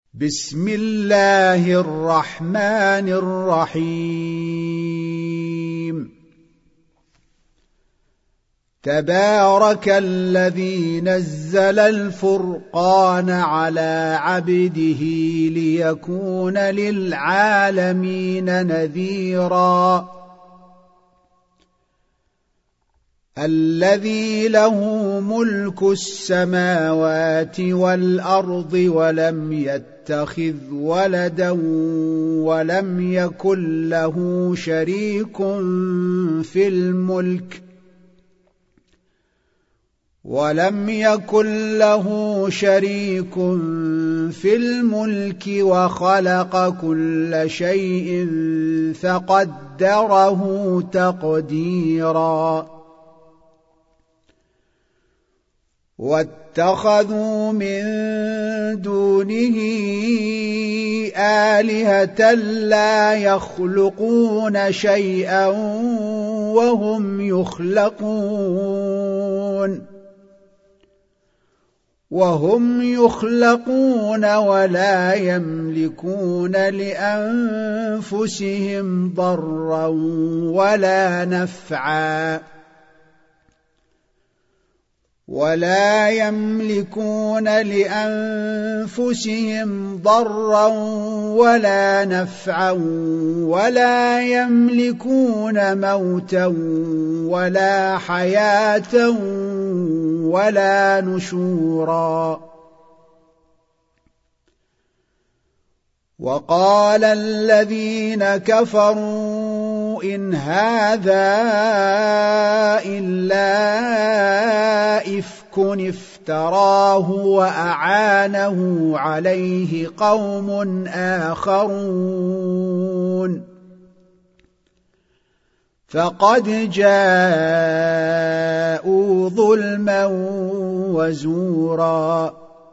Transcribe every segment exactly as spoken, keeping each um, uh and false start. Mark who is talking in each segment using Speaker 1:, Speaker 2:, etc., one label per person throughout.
Speaker 1: بسم الله الرحمن الرحيم تبارك الذي نزل الفرقان على عبده ليكون للعالمين نذيرا الذي له ملك السماوات والأرض ولم يتخذ ولدا ولم يكن له شريك في الملك ولم يكن له شريك في الملك وخلق كل شيء فقدره تقديرا واتخذوا من دونه آلهة لا يخلقون شيئا وهم يخلقون وهم يخلقون ولا يملكون لأنفسهم ضرا ولا نفعا ولا يملكون لأنفسهم ضرا ولا نفعا ولا يملكون موتا ولا حياة ولا نشورا وقال الذين كفروا إن هذا إلا إفك افتراه وأعانه عليه قوم آخرون فقد جاءوا ظلما وزورا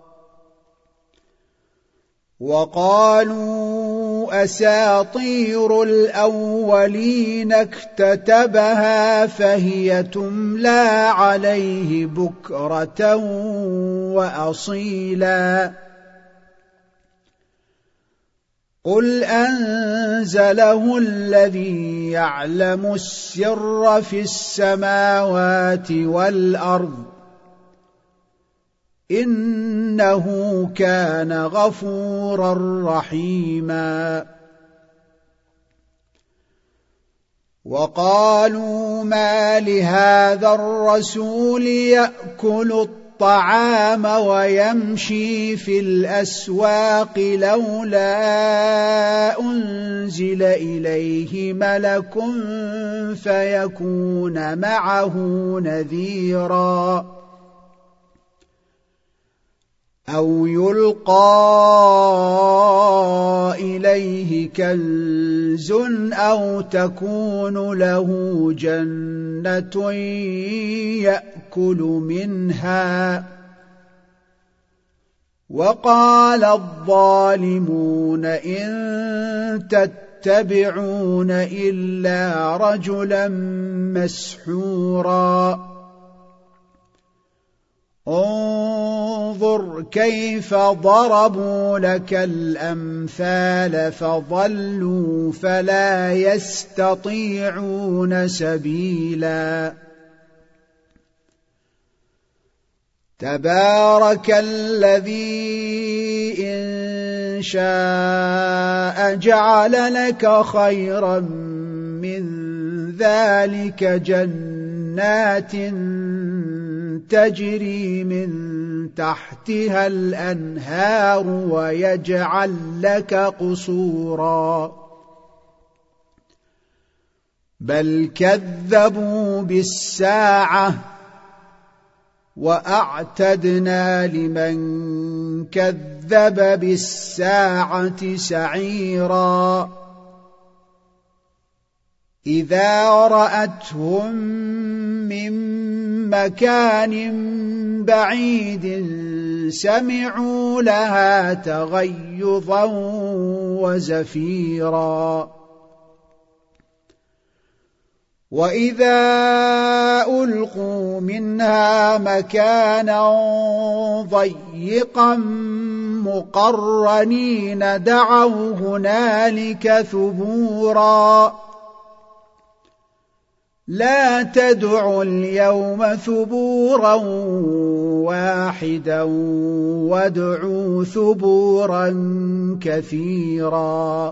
Speaker 1: وقالوا أساطير الأولين اكتتبها فهي تملى عليه بكرة وأصيلا قل أنزله الذي يعلم السر في السماوات والأرض إنه كان غفورا رحيما وقالوا ما لهذا الرسول يأكل الطعام ويمشي في الأسواق لولا أنزل إليه ملك فيكون معه نذيرا أو يلقى إليه كنز أو تكون له جنة يأكل منها وقال الظالمون إن تتبعون إلا رجلا مسحورا انظر كيف ضربوا لك الأمثال فضلوا فلا يستطيعون سبيلا تبارك الذي إن شاء جعل لك خيرا من ذلك جنات تجري من تحتها الأنهار ويجعل لك قصورا بل كذبوا بالساعة وأعتدنا لمن كذب بالساعة سعيرا إذا رأتهم من مكان بعيد سمعوا لها تغيظا وزفيرا وإذا ألقوا منها مكانا ضيقا مقرنين دعوا هنالك ثبورا لا تدعوا اليوم ثبورا واحدا وادعوا ثبورا كثيرا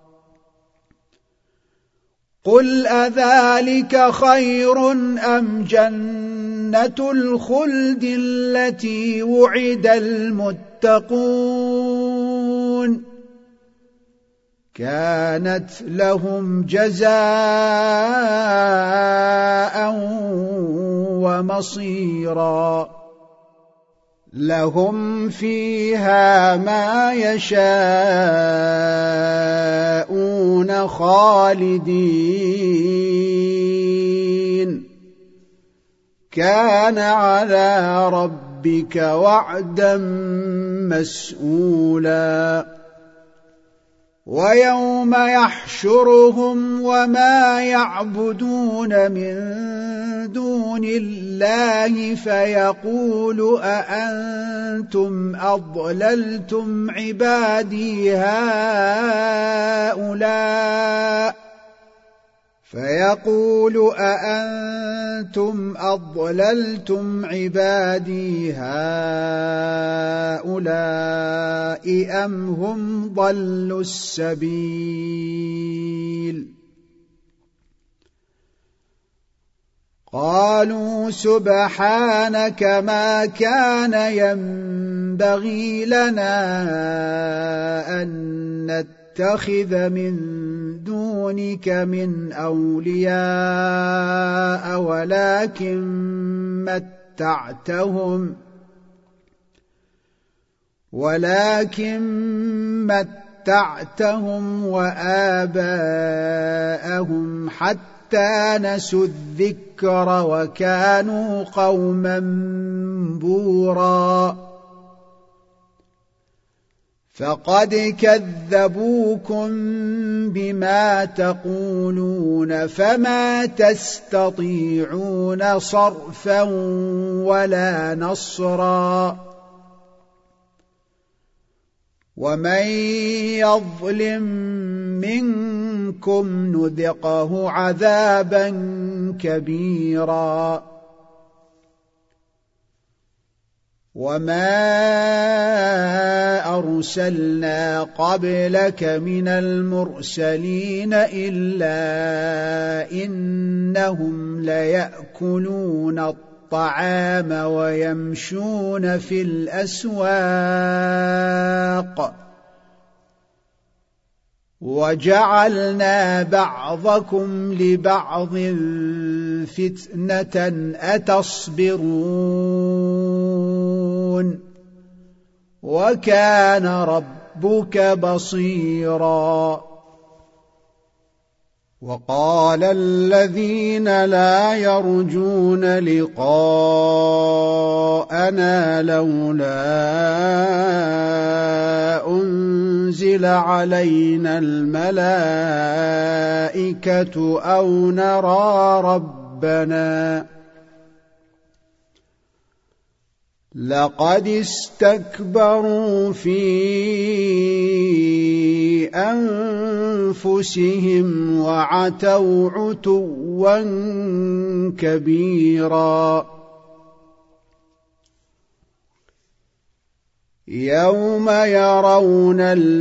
Speaker 1: قل أذلك خير أم جنة الخلد التي وعد المتقون كانت لهم جزاء ومصيرا لهم فيها ما يشاءون خالدين كان على ربك وعدا مسئولا ويوم يحشرهم وما يعبدون من دون الله فيقول أأنتم أضللتم عبادي هؤلاء فيقول أأنتم أضللتم عبادي هؤلاء أم هم ضلوا السبيل قالوا سبحانك ما كان ينبغي لنا أن نتخذ من دونك من أولياء ولكن متعتهم ولكن متعتهم وآباءهم حتى نسوا الذكر وكانوا قوما بورا فقد كذبوكم بما تقولون فما تستطيعون صرفا ولا نصرا ومن يظلم منكم نذقه عذابا كبيرا وما أرسلنا قبلك من المرسلين إلا إنهم ليأكلون الطعام ويمشون في الأسواق وجعلنا بعضكم لبعض فتنة أتصبرون وكان ربك بصيرا وقال الذين لا يرجون لقاءنا لولا أنزل علينا الملائكة أو نرى ربنا لقد استكبروا في أنفسهم وعتوا عتوا كبيرا يوم يرون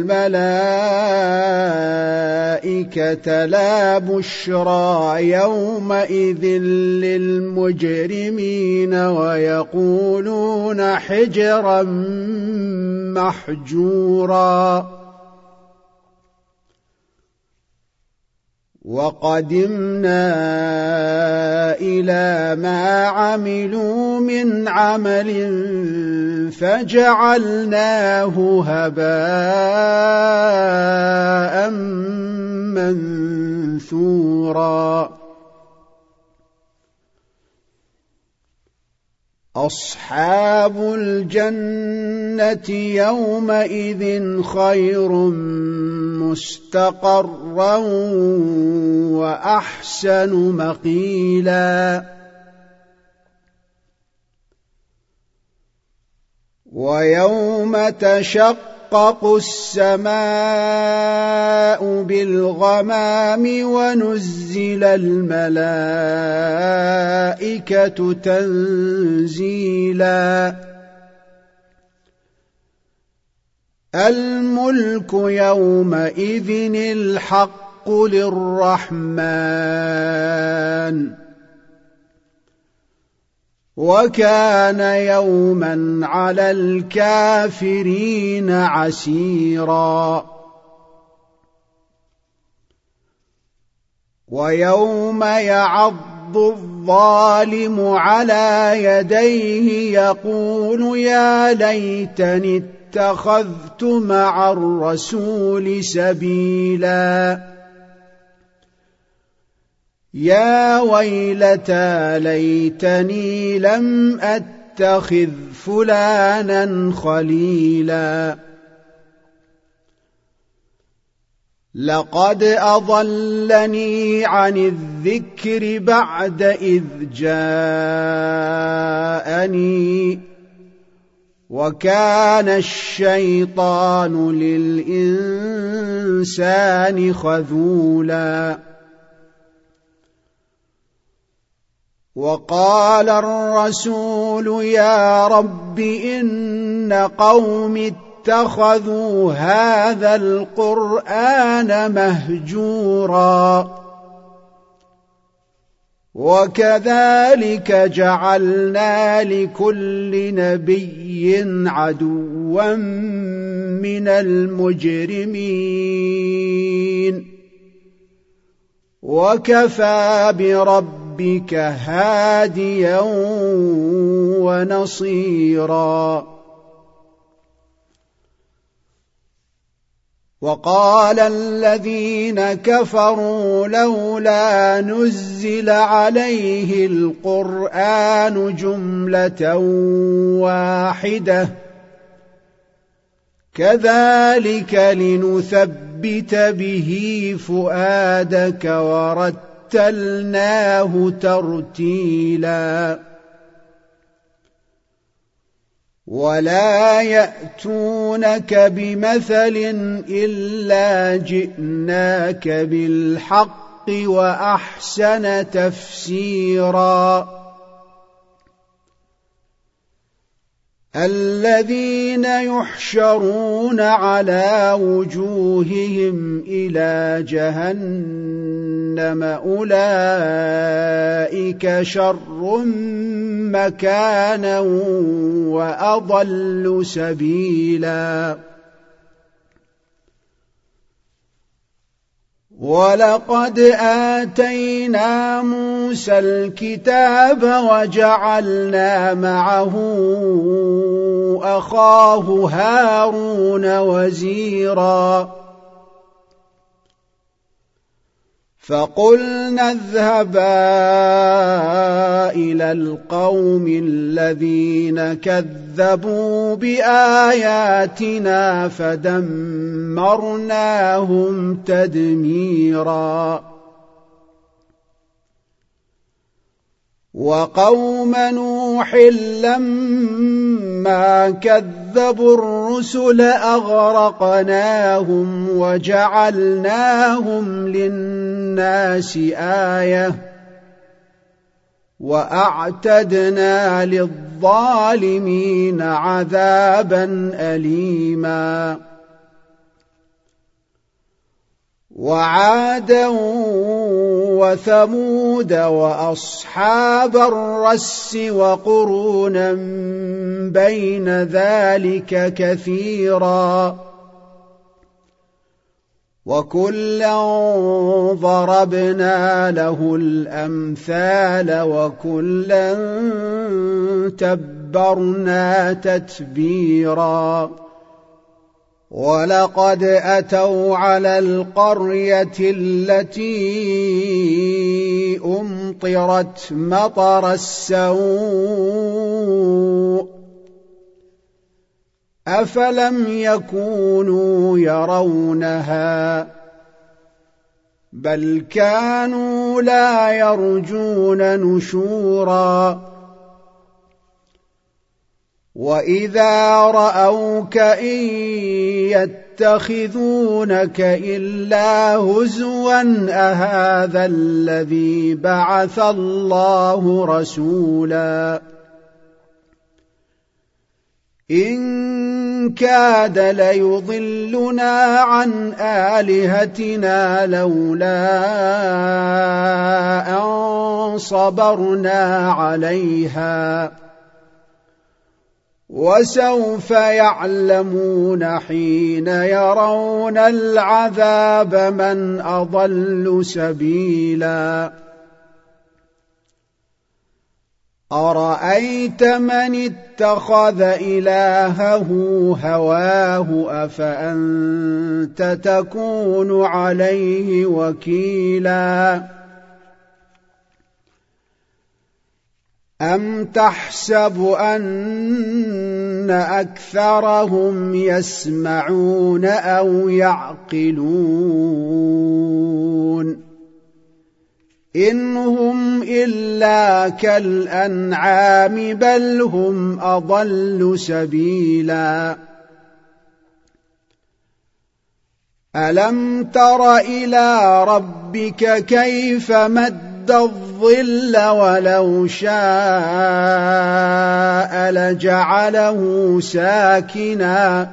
Speaker 1: الملائكة لا بشرى يومئذ للمجرمين ويقولون حجرا محجورا وقدمنا إلى ما عملوا من عمل فجعلناه هباء منثورا أصحاب الجنة يومئذ خير مستقرا وأحسن مقيلا ويوم تشقق السماء بالغمام ونزل الملائكة تنزيلا الملك يومئذ الحق للرحمن وكان يوما على الكافرين عسيرا ويوم يعض الظالم على يديه يقول يا ليتني اتخذت مع الرسول سبيلا يا ويلتى ليتني لم أتخذ فلانا خليلا لقد أضلني عن الذكر بعد إذ جاءني وكان الشيطان للإنسان خذولا وقال الرسول يا رب إن قوم اتخذوا هذا القرآن مهجورا وكذلك جعلنا لكل نبي عدوا من المجرمين وكفى بربك هاديا ونصيرا وقال الذين كفروا لولا نزل عليه القرآن جملة واحدة كذلك لنثبت به فؤادك ورتلناه ترتيلا ولا يأتونك بمثل إلا جئناك بالحق وأحسن تفسيرا الذين يحشرون على وجوههم إلى جهنم أولئك شر مكانا وأضل سبيلا ولقد آتينا موسى الكتاب وجعلنا معه أخاه هارون وزيرا فقلنا اذهبا إلى القوم الذين كذبوا بآياتنا فدمرناهم تدميرا وقوم نوح لما كذبوا الرسل أغرقناهم وجعلناهم للناس آية وأعتدنا للظالمين عذابا أليما وعادا وثمود وأصحاب الرس وقرونا بين ذلك كثيرا وكلا ضربنا له الأمثال وكلا تبرنا تتبيرا ولقد أتوا على القرية التي أمطرت مطر السوء أفلم يكونوا يرونها بل كانوا لا يرجون نشورا وإذا رأوك إن يتخذونك إلا هزوا أهذا الذي بعث الله رسولا إن كاد ليضلنا عن آلهتنا لولا أن صبرنا عليها وسوف يعلمون حين يرون العذاب من أضل سبيلا أرأيت من اتخذ إلهه هواه أفأنت تكون عليه وكيلا أم تحسب أن أكثرهم يسمعون أو يعقلون إن هم إلا كالأنعام بل هم أضل سبيلا ألم تر إلى ربك كيف مد الظل ولو شاء لجعله ساكنا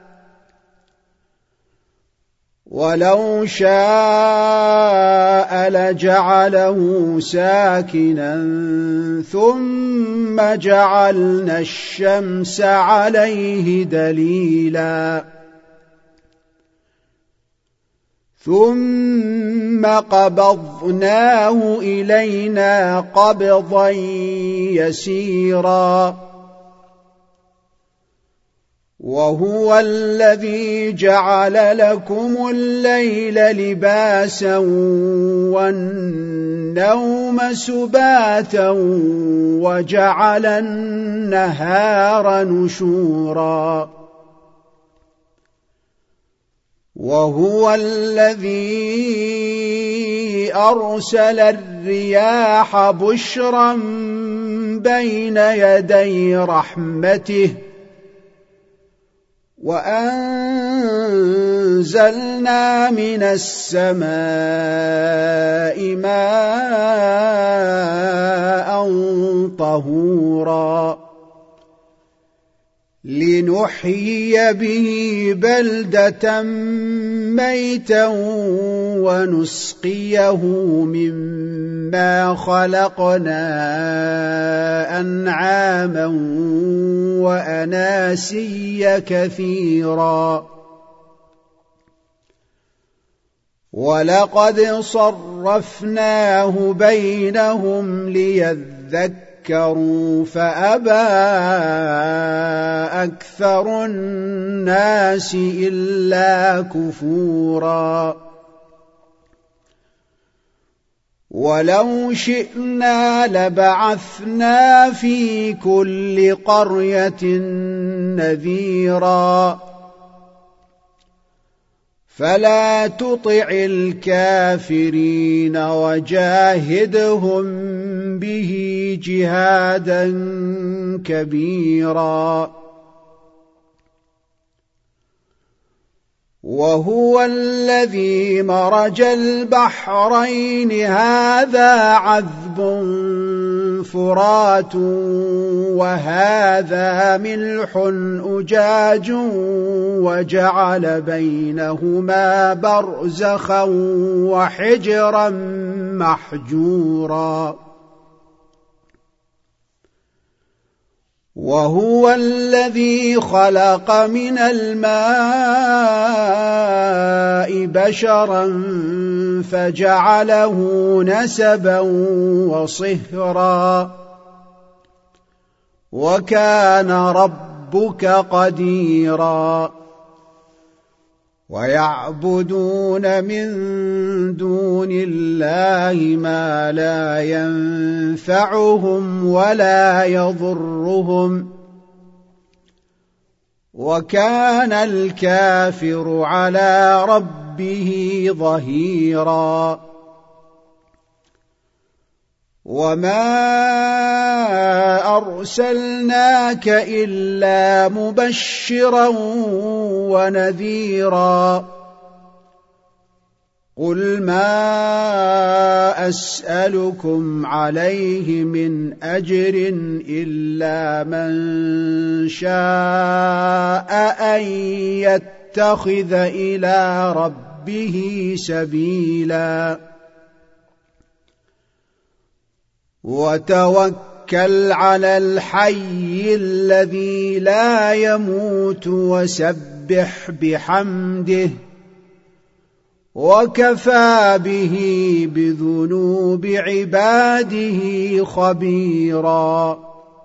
Speaker 1: ولو شاء لجعله ساكنا ثم جعلنا الشمس عليه دليلا ثم قبضناه إلينا قبضا يسيرا وهو الذي جعل لكم الليل لباسا والنوم سباتا وجعل النهار نشورا وهو الذي أرسل الرياح بشرا بين يدي رحمته وأنزلنا من السماء ماء طهورا لنحيي به بلدة ميتا ونسقيه مما خلقنا أنعاما وأناسيا كثيرا ولقد صرفناه بينهم ليذكروا فأبى أكثر الناس إلا كفورا ولو شئنا لبعثنا في كل قرية نذيرا فلا تطع الكافرين وجاهدهم به جهادا كبيرا وهو الذي مرج البحرين هذا عذب فرات وهذا ملح أجاج وجعل بينهما برزخا وحجرا محجورا وهو الذي خلق من الماء بشرا فجعله نسبا وصهرا وكان ربك قديرا ويعبدون من دون الله ما لا ينفعهم ولا يضرهم وكان الكافر على ربه ظهيرا وما أرسلناك إلا مبشرا ونذيرا قل ما أسألكم عليه من أجر إلا من شاء أن يتخذ إلى ربه سبيلا وتوكل على الحي الذي لا يموت وسبح بحمده وكفى به بذنوب عباده خبيرا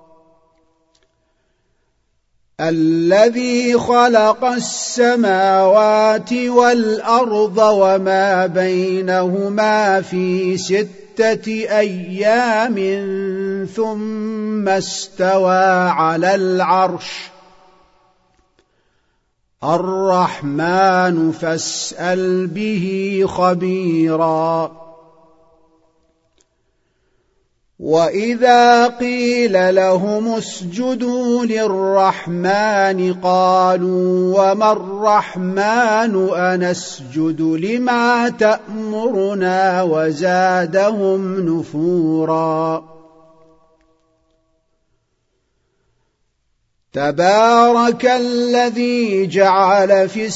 Speaker 1: الذي خلق السماوات والأرض وما بينهما في ستة أيام ثم استوى على العرش الرحمن فاسأل به خبيرا وإذا قيل لهم اسجدوا للرحمن قالوا وما الرحمن أنسجد لما تأمرنا وزادهم نفورا تبارك الذي جعل في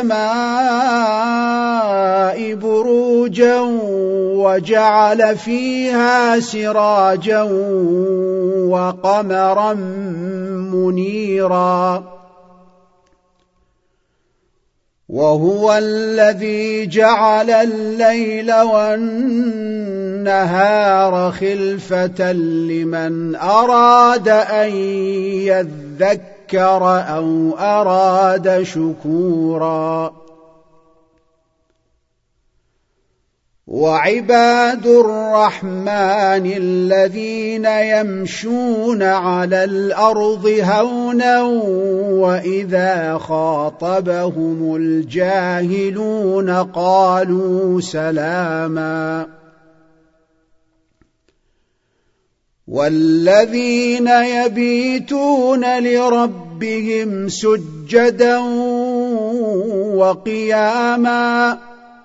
Speaker 1: السماء بروجا وجعل فيها سراجا وقمرا منيرا وهو الذي جعل الليل والنهار خلفة لمن أراد أن يذكر أو أراد شكورا وعباد الرحمن الذين يمشون على الأرض هونا وإذا خاطبهم الجاهلون قالوا سلاما والذين يبيتون لربهم سجدا وقياما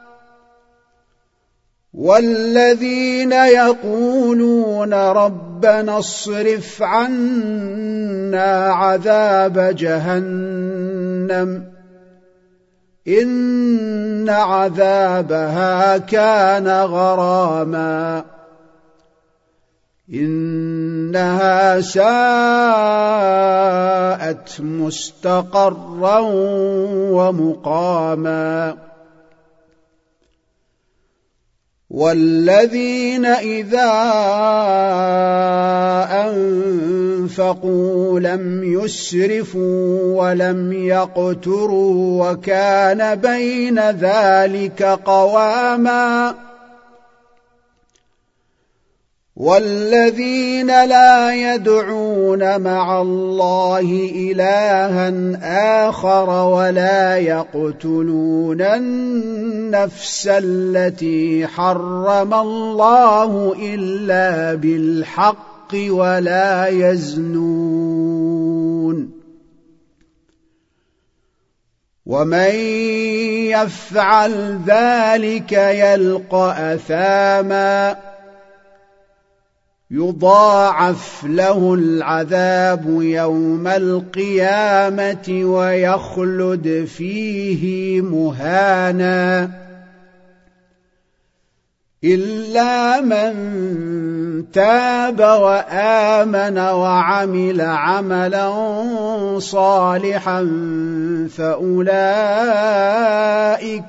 Speaker 1: والذين يقولون ربنا اصرف عنا عذاب جهنم إن عذابها كان غراما إنها ساءت مستقرا ومقاما والذين إذا أنفقوا لم يسرفوا ولم يقتروا وكان بين ذلك قواما والذين لا يدعون مع الله إلها آخر ولا يقتلون النفس التي حرم الله إلا بالحق ولا يزنون ومن يفعل ذلك يلقى أثاما يضاعف له العذاب يوم القيامة ويخلد فيه مهانا إلا من تاب وآمن وعمل عملا صالحا فأولئك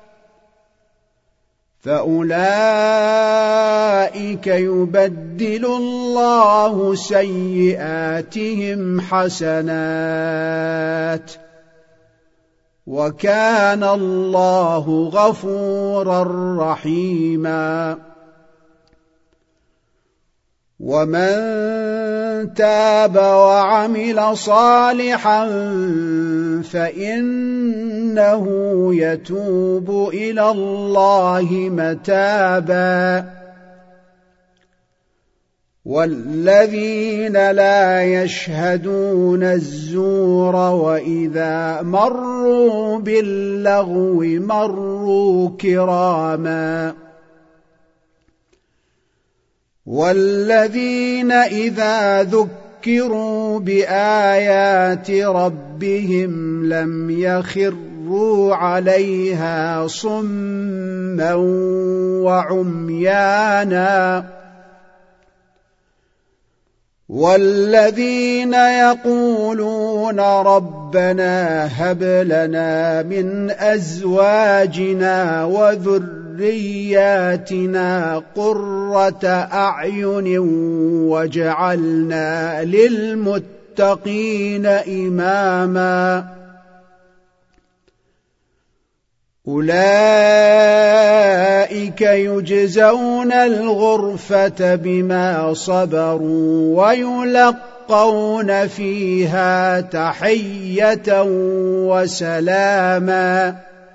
Speaker 1: فأولئك يبدل الله سيئاتهم حسنات وكان الله غفورا رحيما ومن تاب وعمل صالحا فإنه يتوب إلى الله متابا والذين لا يشهدون الزور وإذا مروا باللغو مروا كراما والذين إذا ذكروا بآيات ربهم لم يخروا عليها صما وعميانا والذين يقولون ربنا هب لنا من أزواجنا وذرياتنا قرة أعين واجعلنا للمتقين إماما أولئك يجزون الغرفة بما صبروا ويلقون فيها تحية وسلاما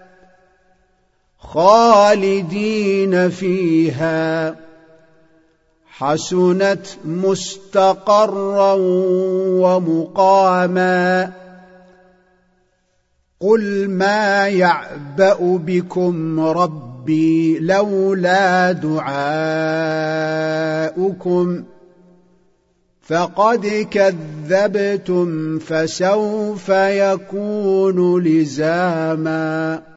Speaker 1: خالدين فيها حسنت مستقرا ومقاما قل ما يعبأ بكم ربي لولا دعاؤكم فقد كذبتم فسوف يكون لزاما